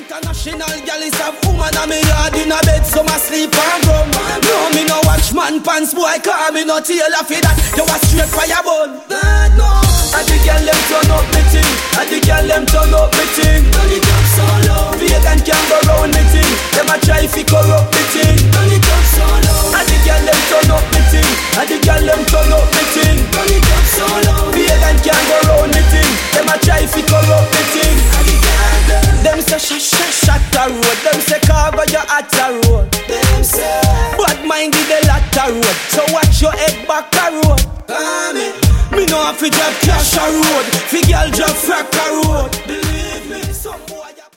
International gal is a woman and me yard in a bed, so my sleep and rum. No, me no watch man pants, boy, call me no tailor for that. You a straight fire bun. Bad no. And the gal them turn up me ting. And the gal them turn up me ting. Turn it up so low. Vegan can go round me ting. Them a try fi corrupt me ting. Turn it up so low. And the gal them turn up me ting. And the gal them turn up me ting. Turn it up so low. Vegan can go round me ting. Them a try fi corrupt me ting. And the gal them say shut the road. Them say cargo you at the road. Them say bad mind give the latter road. So watch your head back the road. Me know if you drive cash a road, fi girl drive frack a road.